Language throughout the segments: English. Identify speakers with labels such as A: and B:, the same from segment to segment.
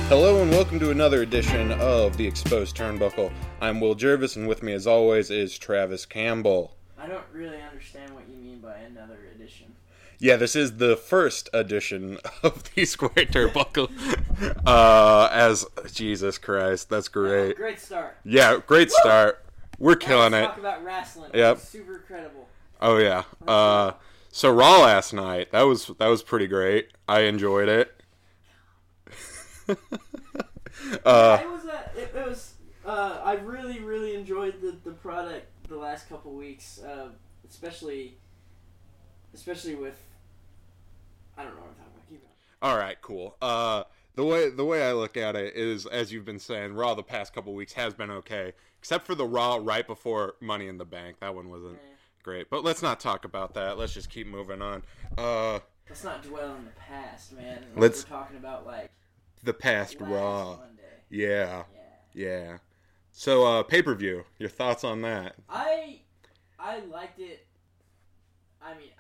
A: Hello and welcome to another edition of The Exposed Turnbuckle. I'm Will Jervis, and with me as always is Travis Campbell.
B: I don't really understand what you mean by another edition.
A: Yeah, this is the first edition of The Square Turnbuckle. Jesus Christ, that's great.
B: Great start.
A: Yeah, great start. We're killing it.
B: Talk about wrestling.
A: Yep.
B: Super incredible.
A: Oh yeah. So Raw last night, that was pretty great. I enjoyed it.
B: I really enjoyed the product the last couple weeks, especially with, I don't know what I'm talking about. Keep going.
A: All right, cool. The way I look at it is, as you've been saying, Raw the past couple weeks has been okay, except for the Raw right before Money in the Bank. That one wasn't great. But let's not talk about that. Let's just keep moving on.
B: Let's not dwell on the past, man.
A: We're
B: talking about like
A: the past
B: last
A: Raw.
B: Monday.
A: Yeah. So pay-per-view. Your thoughts on that?
B: I liked it. I mean,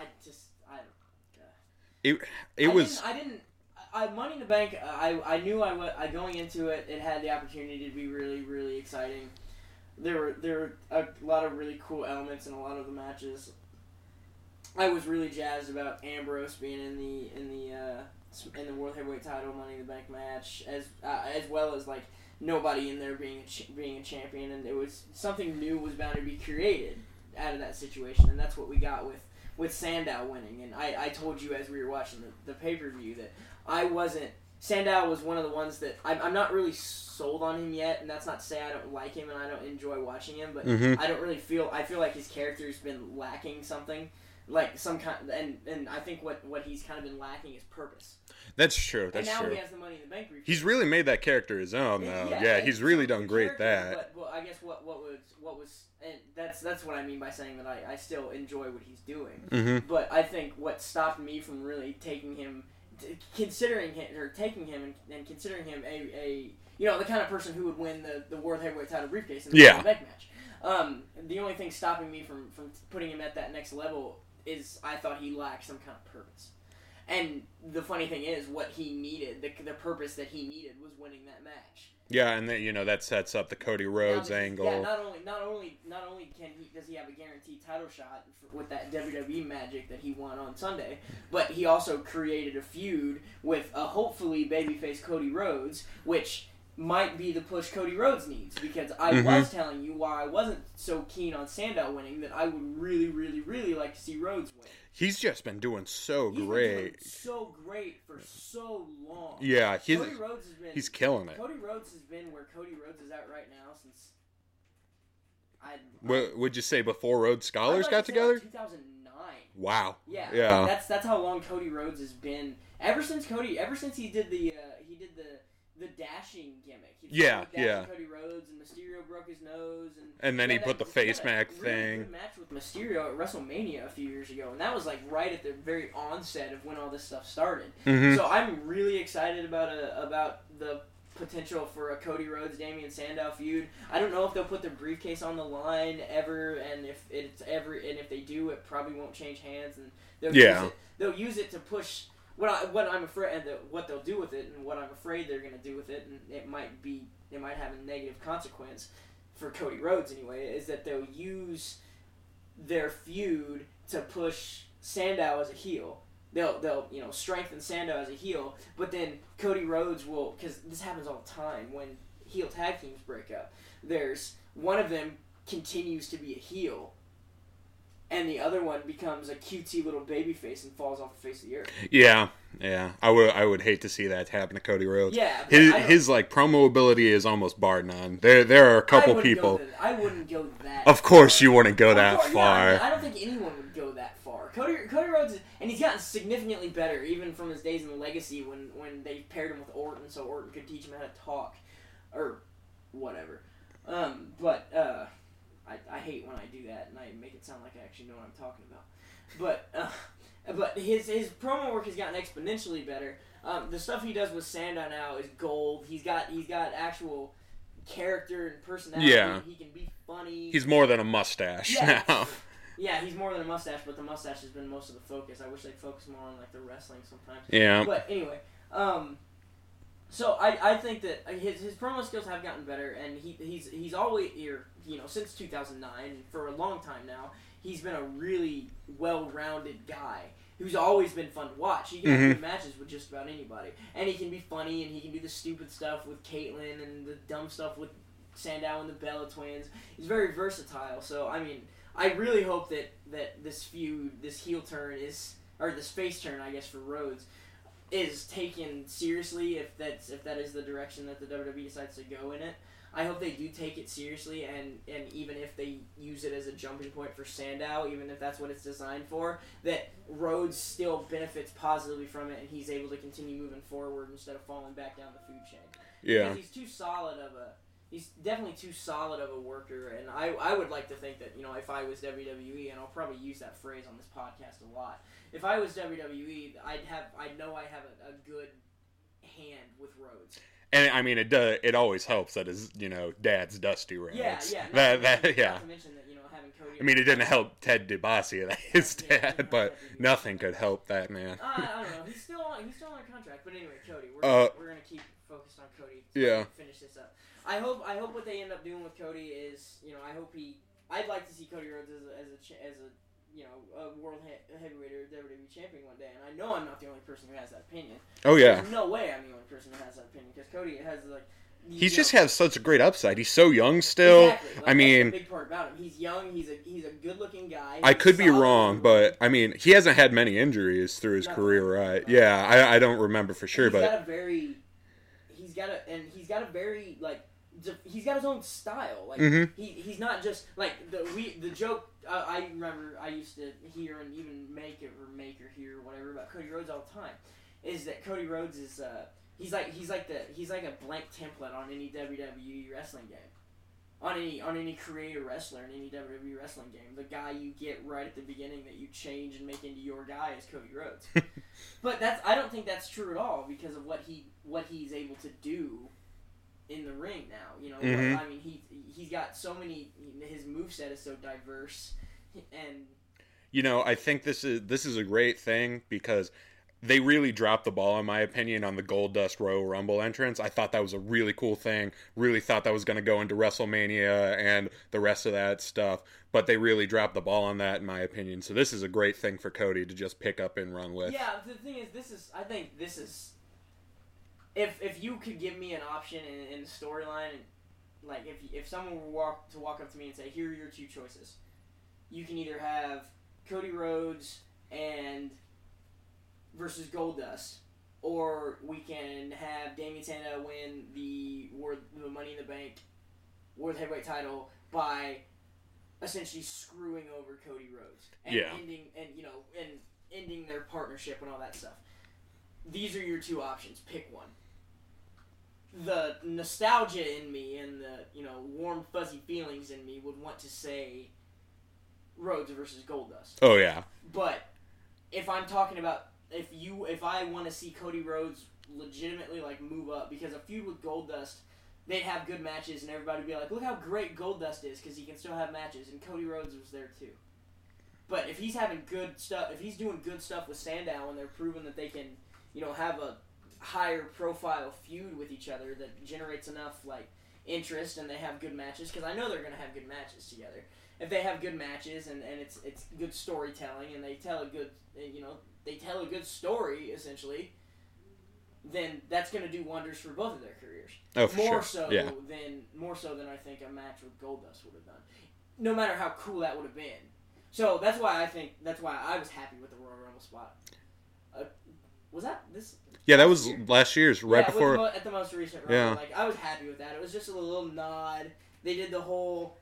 B: Money in the Bank. I knew going into it. It had the opportunity to be really, really exciting. There were a lot of really cool elements in a lot of the matches. I was really jazzed about Ambrose being in the World Heavyweight Title Money in the Bank match, as well as like nobody in there being a champion, and it was something new was bound to be created out of that situation, and that's what we got with Sandow winning. And I told you as we were watching the pay-per-view that Sandow was one of the ones that I'm not really sold on him yet, and that's not to say I don't like him and I don't enjoy watching him, but I don't really I feel like his character's been lacking something. Like some kind, and I think what he's kind of been lacking is purpose.
A: That's true.
B: And now he has the Money in the Bank briefcase.
A: He's really made that character his own, though. Yeah, he's really done great that.
B: But I guess what was, and that's what I mean by saying that I still enjoy what he's doing.
A: Mm-hmm.
B: But I think what stopped me from really taking him and considering him a the kind of person who would win the World Heavyweight Title briefcase in the Money in the Bank match. The only thing stopping me from putting him at that next level is I thought he lacked some kind of purpose. And the funny thing is, what he needed, the purpose that he needed was winning that match.
A: Yeah, and that sets up the Cody Rhodes angle.
B: Yeah, not only does he have a guaranteed title shot with that WWE magic that he won on Sunday, but he also created a feud with a hopefully babyface Cody Rhodes, which might be the push Cody Rhodes needs, because I was telling you why I wasn't so keen on Sandow winning, that I would really, really, really like to see Rhodes win.
A: He's just been doing so great.
B: Been doing so great for so long.
A: Yeah,
B: Cody Rhodes has been.
A: He's killing it.
B: Cody Rhodes has been where Cody Rhodes is at right now since.
A: Would you say before Rhodes Scholars got together?
B: 2009.
A: Wow.
B: Yeah. That's how long Cody Rhodes has been. Ever since he did the dashing gimmick. Cody Rhodes, and Mysterio broke his nose,
A: and then he put the face mask thing.
B: Good match with Mysterio at WrestleMania a few years ago, and that was like right at the very onset of when all this stuff started.
A: Mm-hmm.
B: So I'm really excited about the potential for a Cody Rhodes Damian Sandow feud. I don't know if they'll put their briefcase on the line ever, and if they do, it probably won't change hands, and they'll use it to push. What I'm afraid, and what they'll do with it, and what I'm afraid they're going to do with it, and it might have a negative consequence for Cody Rhodes anyway, is that they'll use their feud to push Sandow as a heel. They'll strengthen Sandow as a heel, but then Cody Rhodes will, because this happens all the time when heel tag teams break up. There's one of them continues to be a heel, and the other one becomes a cutesy little baby face and falls off the face of the earth.
A: Yeah. I would hate to see that happen to Cody Rhodes.
B: Yeah.
A: His promo ability is almost bar none. There are a couple people.
B: I wouldn't go that.
A: Of course, you wouldn't go that far.
B: I don't think anyone would go that far. Cody Rhodes, and he's gotten significantly better, even from his days in the Legacy when they paired him with Orton, so Orton could teach him how to talk, or whatever. I hate when I do that, and I make it sound like I actually know what I'm talking about. But his promo work has gotten exponentially better. The stuff he does with Sandow now is gold. He's got actual character and personality.
A: Yeah.
B: He can be funny.
A: He's more than a mustache now.
B: Yeah, he's more than a mustache, but the mustache has been most of the focus. I wish they'd focus more on the wrestling sometimes.
A: Yeah.
B: But anyway, So I think that his promo skills have gotten better, and he's always here, since 2009, for a long time now. He's been a really well-rounded guy who's always been fun to watch. He can have good matches with just about anybody, and he can be funny, and he can do the stupid stuff with Caitlyn and the dumb stuff with Sandow and the Bella Twins. He's very versatile. So I mean, I really hope that this feud, this heel turn or this face turn, I guess, for Rhodes, is taken seriously if that is the direction that the WWE decides to go in it. I hope they do take it seriously, and even if they use it as a jumping point for Sandow, even if that's what it's designed for, that Rhodes still benefits positively from it, and he's able to continue moving forward instead of falling back down the food chain.
A: Yeah.
B: Because he's definitely too solid of a worker, and I would like to think that, if I was WWE, and I'll probably use that phrase on this podcast a lot, if I was WWE, I'd know I have a good hand with Rhodes.
A: And I mean, it always helps that his dad's Dusty Rhodes.
B: Yeah.
A: That
B: Not to mention that having Cody.
A: I mean, it didn't help Ted DiBiase, that his dad, but nothing could help that man.
B: I don't know. He's still under contract, but anyway, Cody. We're gonna keep focused on Cody.
A: Yeah.
B: Finish this up. I hope what they end up doing with Cody is, I'd like to see Cody Rhodes as a world heavyweight or WWE champion one day, and I know I'm not the only person who has that opinion.
A: Oh yeah.
B: There's no way I'm the only person who has that opinion, because Cody has
A: just has such a great upside. He's so young still.
B: Exactly.
A: I mean,
B: that's the big part about him. He's young. He's a good-looking guy.
A: I could be wrong, but I mean, he hasn't had many injuries through his career, right? Yeah, I don't remember for sure, but
B: he's got his own style. Like he's not just like the joke. I remember I used to hear and even make or hear whatever about Cody Rhodes all the time, is that Cody Rhodes is he's like a blank template on any WWE wrestling game, on any creator wrestler in any WWE wrestling game. The guy you get right at the beginning that you change and make into your guy is Cody Rhodes. But I don't think that's true at all, because of what he's able to do in the ring now. I mean, he's got so many. His moveset is so diverse, and
A: I think this is a great thing, because they really dropped the ball, in my opinion, on the Goldust Royal Rumble entrance. I thought that was a really cool thing. Really thought that was going to go into WrestleMania and the rest of that stuff. But they really dropped the ball on that, in my opinion. So this is a great thing for Cody to just pick up and run with.
B: Yeah, the thing is, I think this is... If you could give me an option in the storyline, like if someone were to walk up to me and say, here are your two choices. You can either have Cody Rhodes versus Goldust, or we can have Damien Sandow win the Money in the Bank World Heavyweight title by essentially screwing over Cody Rhodes and ending their partnership and all that stuff. These are your two options. Pick one. The nostalgia in me and the warm fuzzy feelings in me would want to say Rhodes versus Goldust.
A: Oh yeah.
B: But if I'm talking about if I want to see Cody Rhodes legitimately move up, because a feud with Goldust, they'd have good matches and everybody would be like, look how great Goldust is, because he can still have matches, and Cody Rhodes was there too. But if he's having good stuff, if he's doing good stuff with Sandow and they're proving that they can have a higher profile feud with each other that generates enough interest, and they have good matches, because I know they're going to have good matches together. If they have good matches and it's good storytelling, and they tell a good story essentially, then that's going to do wonders for both of their careers.
A: Oh, for
B: more
A: sure.
B: More so than I think a match with Goldust would have done, no matter how cool that would have been. So that's why I was happy with the Royal Rumble spot. Was that this?
A: Yeah, that was last year's, right before.
B: At the most recent Rumble. Yeah. I was happy with that. It was just a little nod. They did the whole,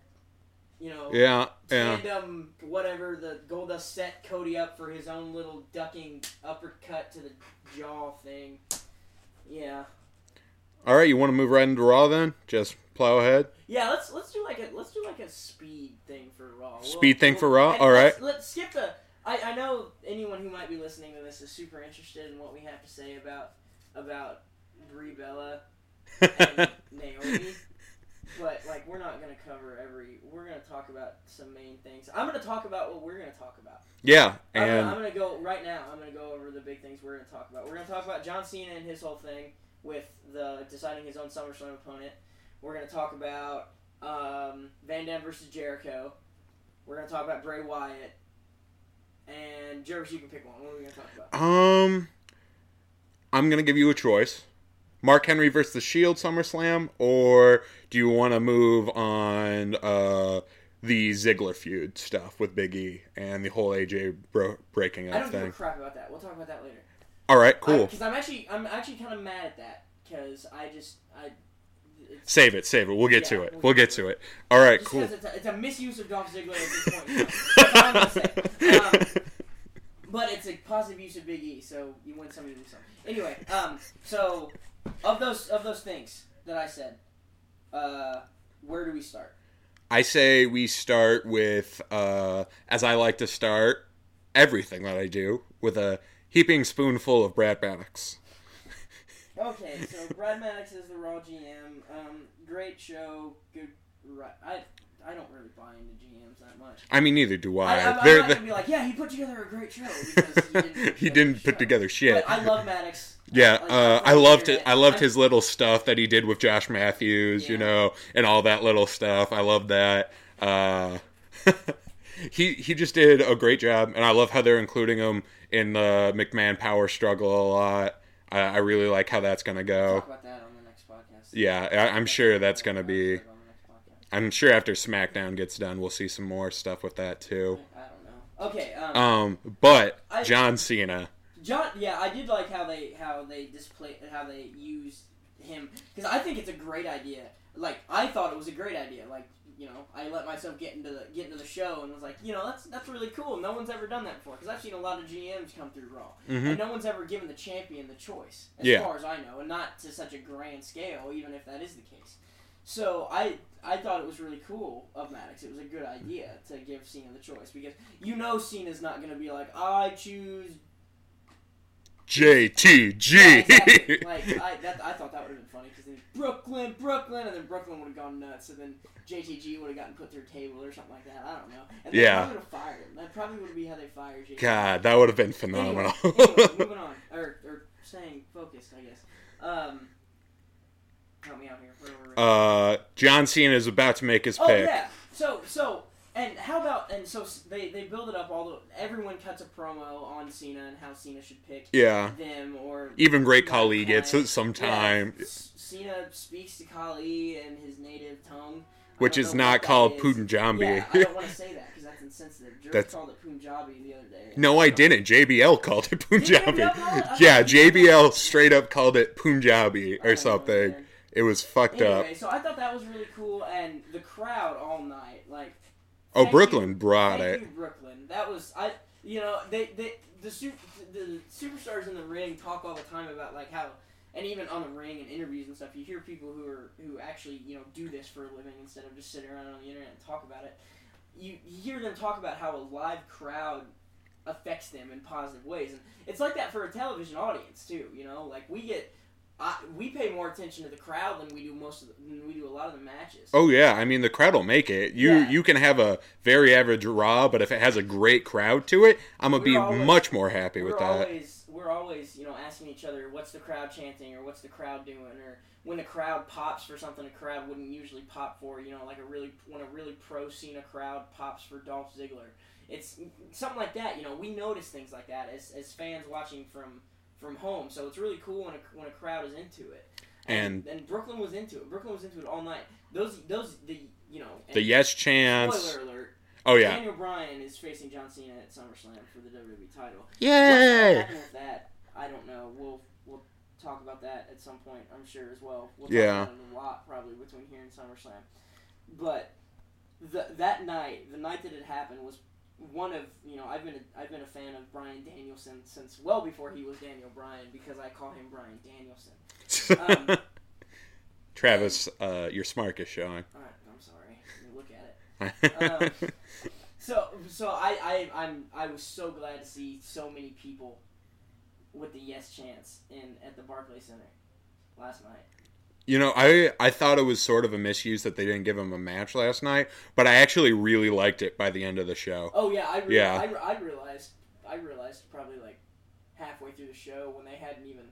B: tandem, whatever, the Goldust set Cody up for his own little ducking uppercut to the jaw thing. Yeah.
A: All right, you want to move right into Raw then? Just plow ahead.
B: Yeah, let's do a speed thing for Raw.
A: For Raw. All right.
B: Let's skip the. I know anyone who might be listening to this is super interested in what we have to say about Brie Bella and Naomi, but we're not gonna cover we're gonna talk about some main things. I'm gonna talk about what we're gonna talk about.
A: Yeah, and
B: I'm gonna go right now. I'm gonna go over the big things we're gonna talk about. We're gonna talk about John Cena and his whole thing with the deciding his own SummerSlam opponent. We're going to talk about Van Dam versus Jericho. We're going to talk about Bray Wyatt. And Jervis, you can pick one. What are we going to talk about?
A: I'm going to give you a choice. Mark Henry versus the Shield SummerSlam, or do you want to move on the Ziggler feud stuff with Big E and the whole AJ breaking up
B: I don't
A: thing?
B: give a crap about that. We'll talk about that later.
A: All right, cool.
B: Because I'm actually kind of mad at that. Because
A: Save it. We'll get to it. We'll get to it. All right, cool.
B: It's a misuse of Dolph Ziggler at this point. That's all I'm gonna say. But it's a positive use of Big E, so you win some, you lose some. Anyway, so of those things that I said, where do we start?
A: I say we start with, as I like to start everything that I do, with a heaping spoonful of Brad Maddox.
B: Okay, so Brad Maddox is the Raw GM. Great show. Good. I don't really buy into GMs that much.
A: I mean, neither do I.
B: I'm not going to be like, yeah, he put together a great show, because
A: he didn't put together shit.
B: But I love Maddox.
A: Yeah, I loved it. I loved his little stuff that he did with Josh Matthews, you know, and all that little stuff. I love that. He just did a great job, and I love how they're including him in the McMahon power struggle a lot. I really like how that's going to go.
B: We'll talk about that on the next podcast.
A: Yeah, I'm sure that's going to be... I'm sure after SmackDown gets done, we'll see some more stuff with that, too.
B: I don't know. Okay,
A: but John Cena...
B: I did like how they used him, because I think it's a great idea. Like, I thought it was a great idea. Like, you know, I let myself get into the show and was like, you know, that's really cool. No one's ever done that before, because I've seen a lot of GMs come through Raw, and no one's ever given the champion the choice, as far as I know, and not to such a grand scale, even if that is the case. So I thought it was really cool of Maddox. It was a good idea to give Cena the choice, because you know Cena's not going to be like, I choose
A: JTG.
B: Yeah, exactly. I thought that would have been funny, because then Brooklyn, and then Brooklyn would have gone nuts, and then JTG would have gotten put through a table or something like that. I don't know. And they probably would have fired him. That probably would be how they fired JTG.
A: God, that would have been phenomenal.
B: Anyway, moving on. Or staying focused, I guess. Help me out here.
A: John Cena is about to make his pick.
B: Oh, yeah. So, and how about, they build it up, everyone cuts a promo on Cena and how Cena should pick them, or...
A: Even Great Khali gets it sometime.
B: Yeah. Cena speaks to Khali in his native tongue.
A: Which is not called Punjabi.
B: Yeah, I don't want to say that, because that's insensitive. Jerry called it Punjabi the other day.
A: No, I didn't. JBL called it Punjabi. Yeah, JBL straight up called it Punjabi or something. It was fucked up.
B: Anyway, so I thought that was really cool, and the crowd all night, like...
A: Brooklyn brought it.
B: Thank you, Brooklyn. That was... The superstars in the ring talk all the time about, like, how... And even on the ring and interviews and stuff, you hear people who actually, you know, do this for a living instead of just sitting around on the internet and talk about it. You hear them talk about how a live crowd affects them in positive ways, and it's like that for a television audience too. You know, like we pay more attention to the crowd than we do a lot of the matches.
A: Oh yeah, I mean the crowd will make it. You can have a very average Raw, but if it has a great crowd to it, I'm gonna be much more happy with that.
B: We're always, you know, asking each other, what's the crowd chanting, or what's the crowd doing, or when the crowd pops for something a crowd wouldn't usually pop for, you know, like when a really pro Cena crowd pops for Dolph Ziggler. It's something like that, you know, we notice things like that as fans watching from home, so it's really cool when a crowd is into it. And Brooklyn was into it. Brooklyn was into it all night. The yes chants. Spoiler alert.
A: Oh, yeah.
B: Daniel Bryan is facing John Cena at SummerSlam for the WWE title.
A: Yay!
B: What's going to happen with that? I don't know. We'll talk about that at some point, I'm sure, as well. We'll talk about it a lot, probably, between here and SummerSlam. But that night, the night that it happened, was one of, you know, I've been a fan of Bryan Danielson since well before he was Daniel Bryan, because I call him Bryan Danielson.
A: Travis, your smark is showing.
B: All right, I'm sorry. Let me look at it. So I was so glad to see so many people with the yes chants at the Barclays Center last night.
A: You know, I thought it was sort of a misuse that they didn't give him a match last night, but I actually really liked it by the end of the show.
B: Oh yeah, I realized probably like halfway through the show when they hadn't even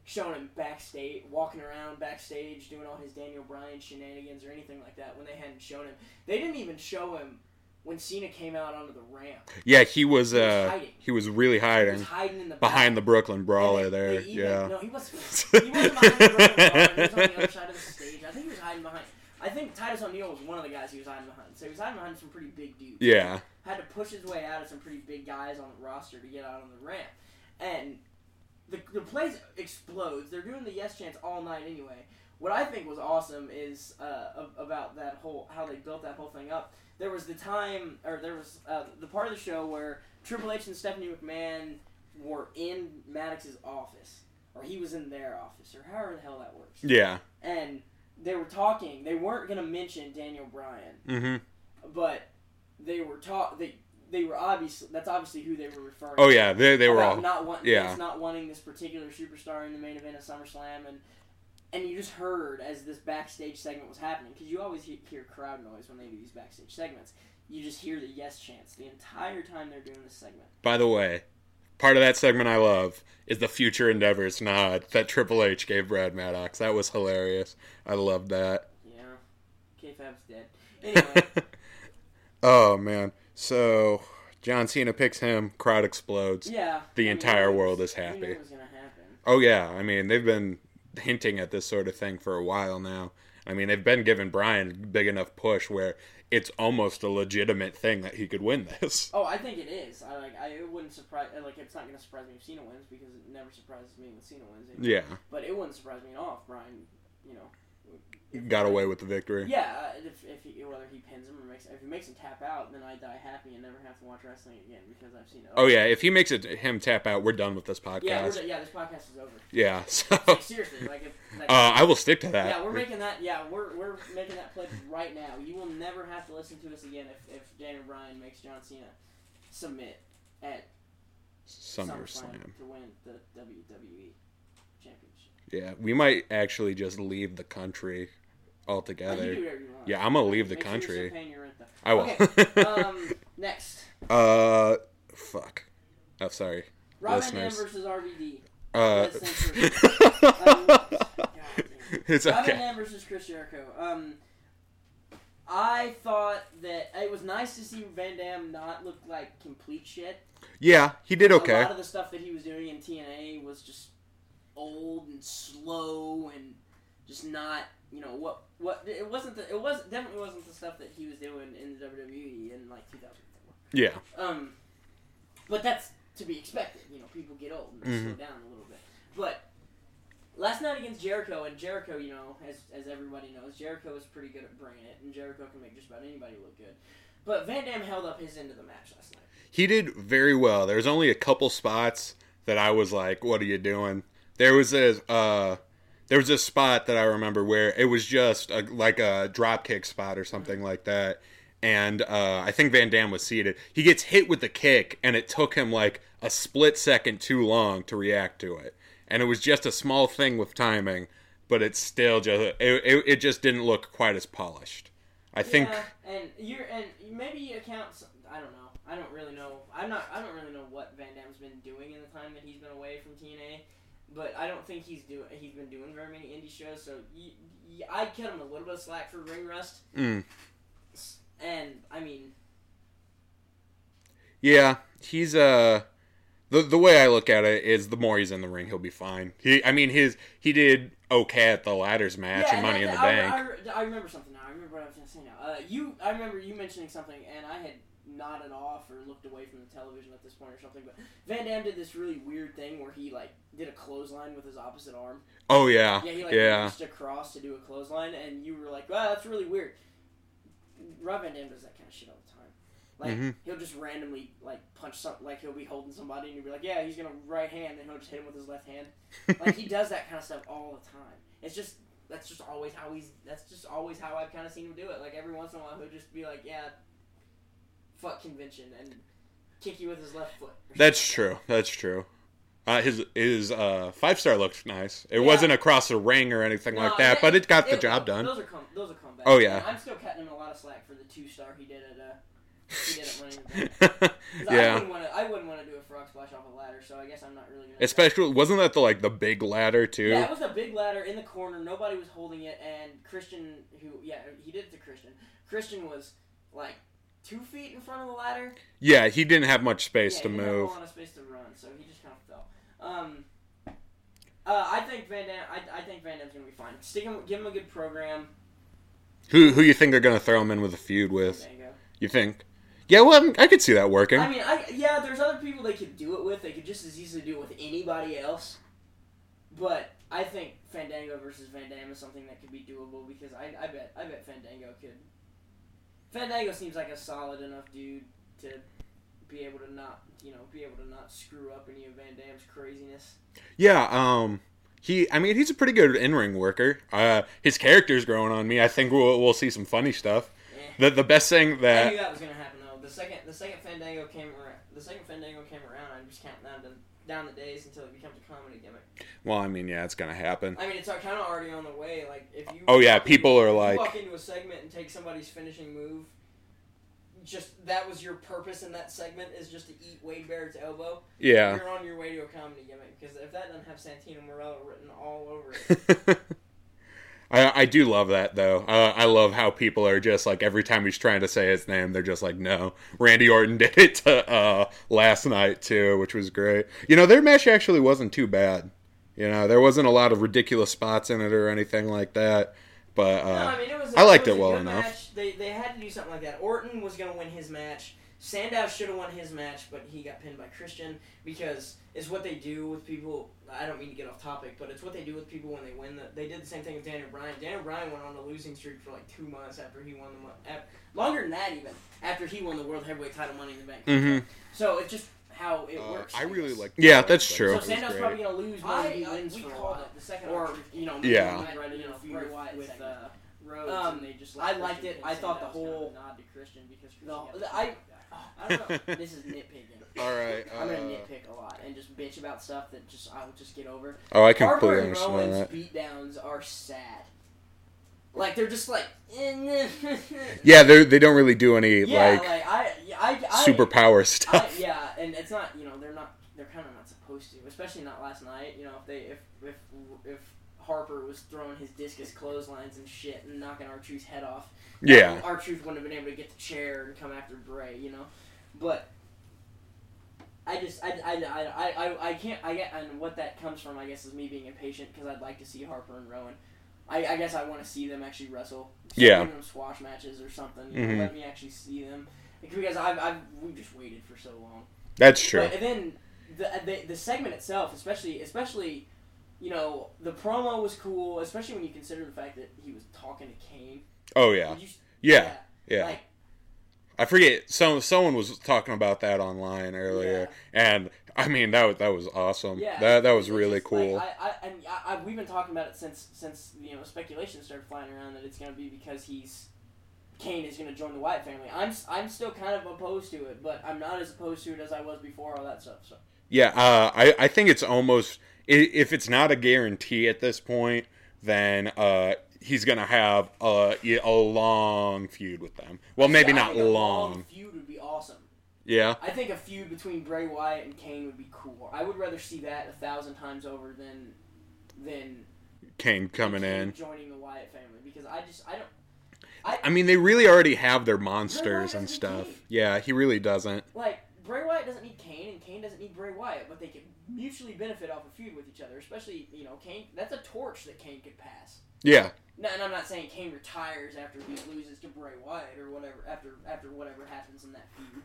B: showing him backstage, walking around backstage, doing all his Daniel Bryan shenanigans or anything like that when they hadn't shown him. They didn't even show him when Cena came out onto the ramp.
A: Yeah, he was
B: hiding.
A: He was really hiding.
B: He was hiding in the
A: behind the
B: back.
A: Brooklyn Brawler
B: They
A: there.
B: even,
A: Yeah.
B: No, he wasn't behind the Brooklyn Brawler. He was on the other side of the stage. I think he was hiding behind. I think Titus O'Neil was one of the guys he was hiding behind. So he was hiding behind some pretty big dudes.
A: Yeah.
B: Had to push his way out of some pretty big guys on the roster to get out on the ramp. And the place explodes. They're doing the yes chants all night anyway. What I think was awesome is about that whole, how they built that whole thing up. There was the time, or there was the part of the show where Triple H and Stephanie McMahon were in Maddox's office. Or he was in their office, or however the hell that works.
A: Yeah.
B: And they were talking. They weren't going to mention Daniel Bryan.
A: Mm-hmm.
B: But they were They were obviously, that's obviously who they were referring to.
A: Oh, yeah. They were all...
B: Not wanting this particular superstar in the main event of SummerSlam. And you just heard as this backstage segment was happening, because you always hear crowd noise when they do these backstage segments. You just hear the yes chants the entire time they're doing this segment.
A: By the way, part of that segment I love is the future endeavors nod that Triple H gave Brad Maddox. That was hilarious. I loved that.
B: Yeah. K-Fab's dead. Anyway.
A: Oh, man. So, John Cena picks him, crowd explodes.
B: Yeah.
A: The entire world is happy.
B: We knew it was going to happen.
A: Oh, yeah. I mean, they've been hinting at this sort of thing for a while now. I mean, they've been giving Bryan a big enough push where it's almost a legitimate thing that he could win this.
B: Oh, I think it is. It wouldn't surprise. It's not going to surprise me if Cena wins, because it never surprises me when Cena wins.
A: Yeah.
B: But it wouldn't surprise me at all if Bryan,
A: got away with the victory.
B: Yeah, whether he pins him or if he makes him tap out, then I die happy and never have to watch wrestling again, because I've seen it.
A: Oh yeah, if he makes him tap out, we're done with this podcast.
B: Yeah, this podcast is over.
A: Yeah, so
B: seriously,
A: I will stick to that.
B: Yeah, we're making that. Yeah, we're making that pledge right now. You will never have to listen to us again if Daniel Bryan makes John Cena submit at SummerSlam to win the WWE Championship.
A: Yeah, we might actually just leave the country altogether.
B: You do whatever you want.
A: Yeah, I'm gonna leave the
B: Make
A: country.
B: Sure you're paying your rent, though.
A: I will.
B: Okay. Next.
A: Fuck. Oh, sorry.
B: Rob Van Dam versus RVD.
A: It's
B: Rob
A: okay.
B: Van Dam versus Chris Jericho. I thought that it was nice to see Van Dam not look like complete shit.
A: Yeah, he did okay.
B: A lot of the stuff that he was doing in TNA was just old and slow and just not, what it definitely wasn't the stuff that he was doing in the WWE in like 2004.
A: Yeah.
B: But that's to be expected. People get old and they slow down a little bit. But last night against Jericho, and Jericho, as everybody knows, Jericho is pretty good at bringing it, and Jericho can make just about anybody look good. But Van Dam held up his end of the match last night.
A: He did very well. There was only a couple spots that I was like, "What are you doing?" There was this spot that I remember where it was just like a drop kick spot or something like that. And I think Van Dam was seated. He gets hit with the kick, and it took him like a split second too long to react to it. And it was just a small thing with timing, but it's still just it just didn't look quite as polished. I think.
B: Yeah, and maybe you account. I don't know. I don't really know. I don't really know what Van Dam's been doing in the time that he's been away from TNA. But I don't think he's been doing very many indie shows, so I'd cut him a little bit of slack for ring rust. And I mean,
A: yeah, he's the way I look at it is the more he's in the ring, he'll be fine. He did okay at the ladders match and Money in the Bank.
B: I remember something now. I remember what I was going to say now. I remember you mentioning something, and I had nodded off or looked away from the television at this point or something, but Van Dam did this really weird thing where he did a clothesline with his opposite arm.
A: Oh yeah.
B: Yeah, he reached across to do a clothesline, and you were like, "Wow, that's really weird." Rob Van Dam does that kind of shit all the time. He'll just randomly punch something, he'll be holding somebody and you'll be like, "Yeah, he's gonna right hand," and he'll just hit him with his left hand. He does that kind of stuff all the time. That's just always how I've kind of seen him do it. Every once in a while he'll just be like, "Yeah, fuck convention," and kick you with his left foot.
A: That's true. His 5-star looked nice. It wasn't across the ring or anything like that, but it got the job done.
B: Those are comebacks.
A: Oh yeah.
B: I'm still cutting him a lot of slack for the 2-star he did He did it Money in the Bank.
A: Yeah.
B: I wouldn't want to do a frog splash off a ladder, so I guess I'm not really gonna.
A: Especially, wasn't that the big ladder too?
B: Yeah, it was a big ladder in the corner. Nobody was holding it, and Christian, he did it to Christian. Christian was like 2 feet in front of the ladder.
A: Yeah, he didn't have much space to
B: He
A: move.
B: didn't have a lot of space to run, so he just kind of fell. I think Van Dam. I think Van Dam's gonna be fine. Give him a good program.
A: Who you think they're gonna throw him in with a feud with?
B: Fandango.
A: You think? Yeah, well, I could see that working.
B: I mean, there's other people they could do it with. They could just as easily do it with anybody else. But I think Fandango versus Van Dam is something that could be doable because I bet Fandango could. Fandango seems like a solid enough dude to be able to not screw up any of Van Dam's craziness.
A: Yeah, he's a pretty good in-ring worker. His character's growing on me. I think we'll see some funny stuff. The best thing that
B: I knew that was gonna happen though. The second Fandango came around, I'm just counting down the days until it becomes a comedy gimmick.
A: Well, I mean, yeah, it's gonna happen.
B: I mean, it's kind of already on the way. Like if you
A: people are like,
B: you walk into a segment and take somebody's finishing move. Just that was your purpose in that segment is just to eat Wade Barrett's elbow.
A: Yeah.
B: You're on your way to a comedy gimmick because if that doesn't have Santino Marella written all over it.
A: I do love that though. I love how people are just like every time he's trying to say his name, they're just like, no. Randy Orton did it to, last night too, which was great. Their match actually wasn't too bad. There wasn't a lot of ridiculous spots in it or anything like that. But I liked it well enough.
B: Match. They had to do something like that. Orton was going to win his match. Sandow should have won his match, but he got pinned by Christian because it's what they do with people. I don't mean to get off topic, but it's what they do with people when they win. They did the same thing with Daniel Bryan. Daniel Bryan went on a losing streak for like 2 months after he won longer than that even, after he won the World Heavyweight title Money in the Bank.
A: Mm-hmm.
B: So it's just how it works.
A: I really like. Yeah, that's true.
B: So Sandow's probably going to lose more than he wins for a while. The second or Bray Wyatt with Rhodes, and they just I liked it. I thought the whole nod to Christian because I don't know. This is nitpicking.
A: All right.
B: I'm gonna nitpick a lot and just bitch about stuff that I'll just get over.
A: Oh, I completely
B: Harper and
A: understand
B: Rowan's
A: that.
B: beatdowns are sad. Like they're just like.
A: Yeah, they don't really do any
B: I
A: superpower stuff.
B: And it's not they're kind of not supposed to, especially not last night. If Harper was throwing his discus clotheslines and shit and knocking R-Truth's head off.
A: Yeah.
B: R-Truth wouldn't have been able to get the chair and come after Bray, But I can't, and what that comes from, I guess, is me being impatient because I'd like to see Harper and Rowan. I guess I want to see them actually wrestle.
A: Yeah.
B: Them squash matches or something.
A: Mm-hmm.
B: Let me actually see them. Because we've just waited for so long.
A: That's true.
B: But, and then the segment itself, especially the promo was cool, especially when you consider the fact that he was talking to Kane.
A: Oh, yeah. Yeah. Like, I forget. Someone was talking about that online earlier, and I mean that was awesome.
B: Yeah,
A: that was really cool.
B: Like, we've been talking about it since speculation started flying around that it's going to be because Kane is going to join the Wyatt family. I'm still kind of opposed to it, but I'm not as opposed to it as I was before all that stuff. So.
A: Yeah, I think it's almost, if it's not a guarantee at this point, then he's gonna have a long feud with them. Well, maybe not long. A long
B: feud would be awesome.
A: Yeah.
B: I think a feud between Bray Wyatt and Kane would be cool. I would rather see that 1,000 times over than
A: Kane coming in,
B: joining the Wyatt family, because
A: I mean, they really already have their monsters and stuff. Yeah, he really doesn't.
B: Like, Bray Wyatt doesn't need Kane, and Kane doesn't need Bray Wyatt, but they can mutually benefit off a feud with each other. Especially, Kane. That's a torch that Kane could pass.
A: Yeah.
B: No, and I'm not saying Kane retires after he loses to Bray Wyatt or whatever after whatever happens in that feud,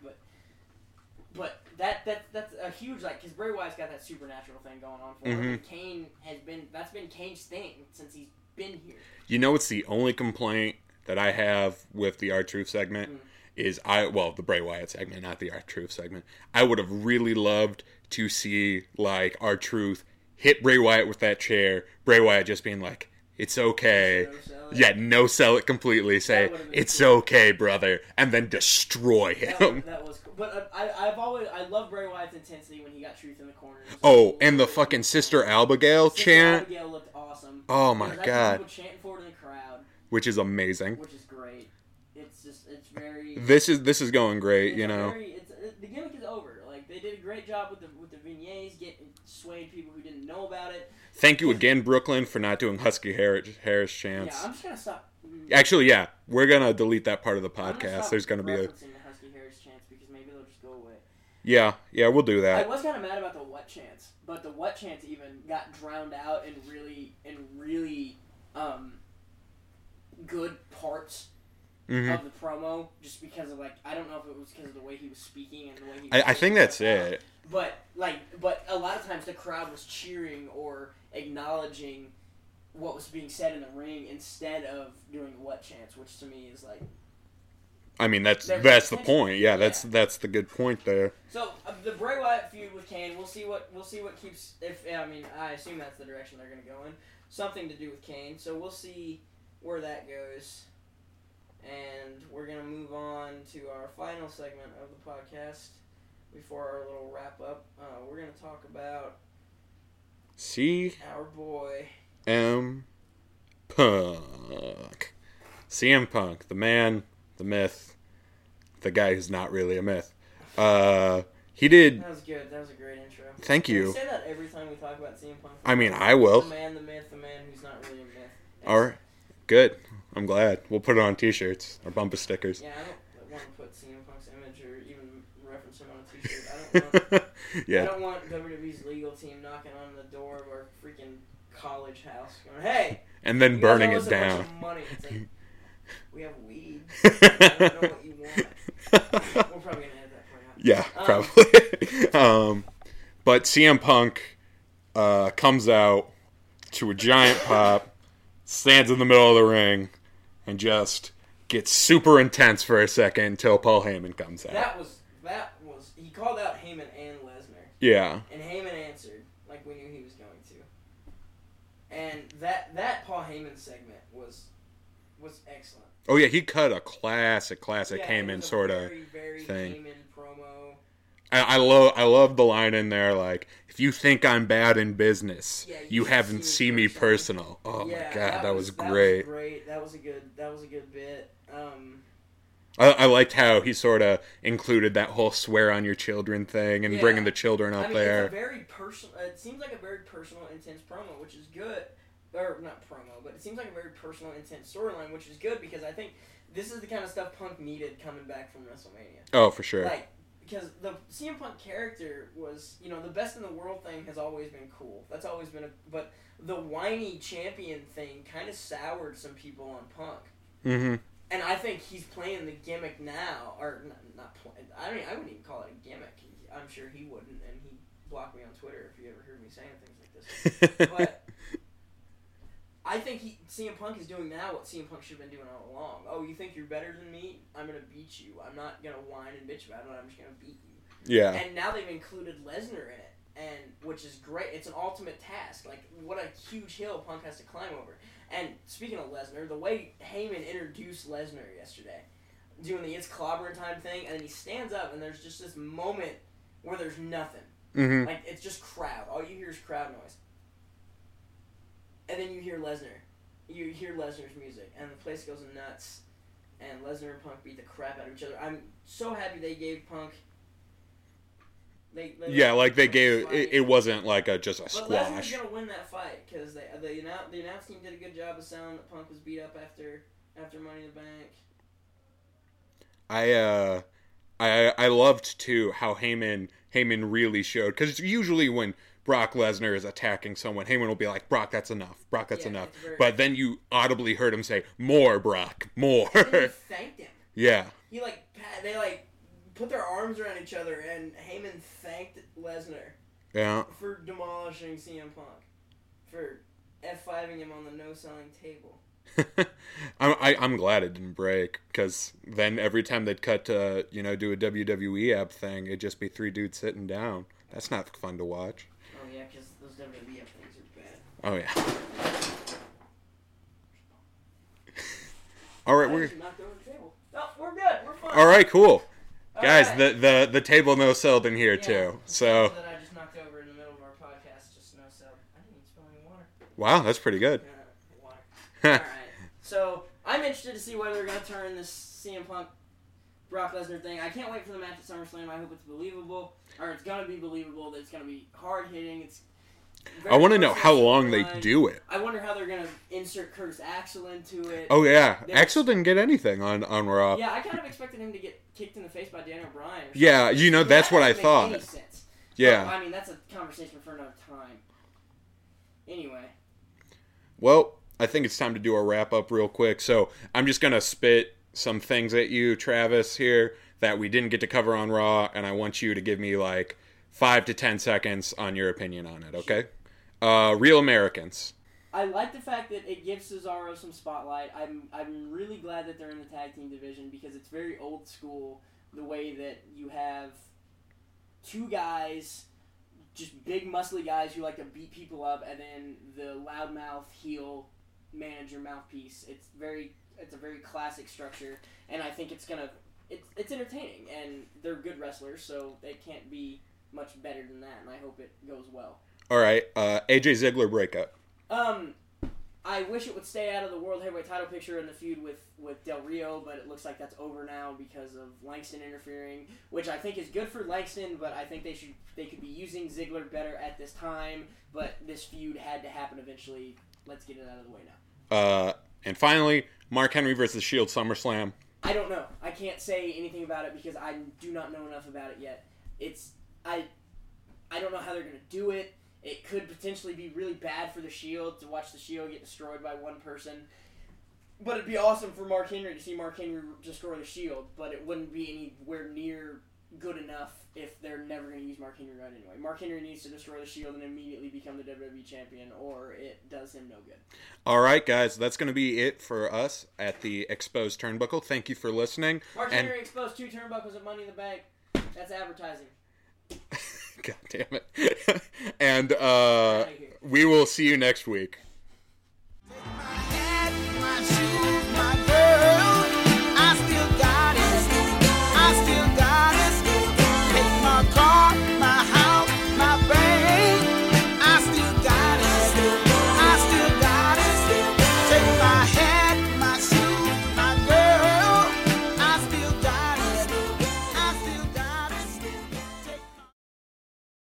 B: but that's a huge, because Bray Wyatt's got that supernatural thing going on for him. And Kane that's been Kane's thing since he's been here.
A: It's the only complaint that I have with the R-Truth segment is the Bray Wyatt segment, not the R-Truth segment. I would have really loved to see R-Truth hit Bray Wyatt with that chair. Bray Wyatt just being like, "It's okay." No sell it completely. Say, "It's cool. Okay, brother," and then destroy him.
B: That was cool. But I love Bray Wyatt's intensity when he got Truth in the corner.
A: Oh, and the fucking Sister Abigail chant.
B: Abigail looked awesome.
A: Oh my god.
B: People chanting for it in the crowd.
A: Which is amazing.
B: Which is great. It's very.
A: This is going great, you know.
B: The gimmick is over. Like they did a great job with the vignettes, swaying people who didn't know about it.
A: Thank you again, Brooklyn, for not doing Husky Harris chants.
B: Yeah, I'm just gonna stop.
A: Actually, yeah, we're gonna delete that part of the podcast. There's gonna be a.
B: The Husky Harris chants because maybe they'll just go away.
A: Yeah, we'll do that.
B: I was kind of mad about the what chants, but the what chants even got drowned out in really good parts of the promo, just because of I don't know if it was because of the way he was speaking and the way he was
A: I think that's it.
B: But a lot of times the crowd was cheering or acknowledging what was being said in the ring instead of doing the what chants, which to me is
A: I mean, that's the point. Yeah, that's the good point there.
B: So the Bray Wyatt feud with Kane, we'll see what keeps. I assume that's the direction they're going to go in. Something to do with Kane. So we'll see where that goes. And we're going to move on to our final segment of the podcast before our little wrap up. We're going to talk about our boy
A: CM Punk. CM Punk, the man, the myth, the guy who's not really a myth. He did.
B: That was good. That was a great intro.
A: Thank you.
B: Can we say that every time we talk about CM Punk?
A: I mean, I will.
B: The man, the myth, the man who's not really a myth.
A: All right. Good. I'm glad. We'll put it on T-shirts or bumper stickers.
B: Yeah, I don't want to put CM Punk's image or even reference him on a T-shirt. I don't want WWE's legal team knocking on the door of our freaking college house going, "Hey!"
A: And then burning it down.
B: A bunch of money. It's like, we have weed. I don't know what you want. We're probably gonna edit that part out.
A: Yeah, probably. But CM Punk comes out to a giant pop, stands in the middle of the ring, and just gets super intense for a second until Paul Heyman comes out.
B: That was he called out Heyman and Lesnar.
A: Yeah.
B: And Heyman answered like we knew he was going to. And that Paul Heyman segment was excellent.
A: Oh yeah, he cut a classic Heyman sort of
B: very
A: thing.
B: Heyman promo.
A: I love the line in there like, if you think I'm bad in business, you haven't seen me personal. Oh my god, that was great.
B: That was a good bit.
A: I liked how he sort of included that whole swear on your children thing and bringing the children up there.
B: It's a very personal. It seems like a very personal, intense promo, which is good. Or not promo, but it seems like a very personal, intense storyline, which is good because I think this is the kind of stuff Punk needed coming back from WrestleMania.
A: Oh, for sure.
B: Because the CM Punk character was, the best in the world thing has always been cool. That's always been but the whiny champion thing kind of soured some people on Punk.
A: Mm-hmm.
B: And I think he's playing the gimmick now, or not playing. I wouldn't even call it a gimmick. I'm sure he wouldn't, and he'd block me on Twitter if he ever heard me saying things like this. But I think CM Punk is doing now what CM Punk should have been doing all along. Oh, you think you're better than me? I'm going to beat you. I'm not going to whine and bitch about it. I'm just going to beat you.
A: Yeah.
B: And now they've included Lesnar in it, which is great. It's an ultimate task. Like, what a huge hill Punk has to climb over. And speaking of Lesnar, the way Heyman introduced Lesnar yesterday, doing the It's Clobbering Time thing, and then he stands up, and there's just this moment where there's nothing.
A: Mm-hmm.
B: Like, it's just crowd. All you hear is crowd noise. And then you hear Lesnar. You hear Lesnar's music, and the place goes nuts. And Lesnar and Punk beat the crap out of each other. I'm so happy they gave Punk. They
A: gave it wasn't like just a squash.
B: But Lesnar's gonna win that fight because the announce team did a good job of selling that Punk was beat up after Money in the Bank.
A: I loved too how Heyman really showed, because usually when Brock Lesnar is attacking someone, Heyman will be like, Brock, that's enough. Brock, that's enough. But then you audibly heard him say, more, Brock, more.
B: And he thanked him.
A: Yeah.
B: They put their arms around each other, and Heyman thanked Lesnar.
A: Yeah.
B: For demolishing CM Punk. For F5ing him on the no-selling table.
A: I'm glad it didn't break, because then every time they'd cut to, do a WWE app thing, it'd just be three dudes sitting down. That's not fun to watch.
B: Oh, yeah, because those WWE app things are bad.
A: Oh, yeah. All right, we're...
B: knocked over the table. No, we're good. We're fine.
A: All right, cool.
B: All
A: guys,
B: right.
A: the table no-selled in here, too. So...
B: that I just knocked over in the middle of our podcast, just no-selled. I didn't even spill any water.
A: Wow, that's pretty good.
B: Water. All right. So, I'm interested to see whether they're going to turn this CM Punk Brock Lesnar thing. I can't wait for the match at SummerSlam. I hope it's believable, or it's gonna be believable. That it's gonna be hard hitting. It's.
A: I want to know how long they do it.
B: I wonder how they're gonna insert Curtis Axel into it.
A: Oh yeah, Axel didn't get anything on Raw.
B: Yeah, I kind of expected him to get kicked in the face by Daniel Bryan.
A: Yeah, that's what I thought.
B: Any sense.
A: Yeah.
B: But, I mean, that's a conversation for another time. Anyway.
A: Well, I think it's time to do a wrap up real quick. So I'm just gonna spit some things at you, Travis, here that we didn't get to cover on Raw, and I want you to give me like 5 to 10 seconds on your opinion on it, okay? Real Americans.
B: I like the fact that it gives Cesaro some spotlight. I'm really glad that they're in the tag team division because it's very old school the way that you have two guys, just big muscly guys who like to beat people up, and then the loudmouth heel manager mouthpiece. It's a very classic structure, and I think it's entertaining, and they're good wrestlers, so they can't be much better than that, and I hope it goes well.
A: All right, AJ Ziggler breakup.
B: I wish it would stay out of the World Heavyweight title picture in the feud with Del Rio, but it looks like that's over now because of Langston interfering, which I think is good for Langston, but I think they could be using Ziggler better at this time, but this feud had to happen eventually. Let's get it out of the way now.
A: And finally, Mark Henry versus Shield SummerSlam.
B: I don't know. I can't say anything about it because I do not know enough about it yet. I don't know how they're going to do it. It could potentially be really bad for the Shield to watch the Shield get destroyed by one person. But it'd be awesome for Mark Henry to see Mark Henry destroy the Shield. But it wouldn't be anywhere near good enough if they're never going to use Mark Henry right anyway. Mark Henry needs to destroy the Shield and immediately become the WWE Champion, or it does him no good.
A: All right, guys. That's going to be it for us at the Exposed Turnbuckle. Thank you for listening.
B: Mark Henry exposed 2 turnbuckles at Money in the Bank. That's advertising.
A: God damn it. And we will see you next week.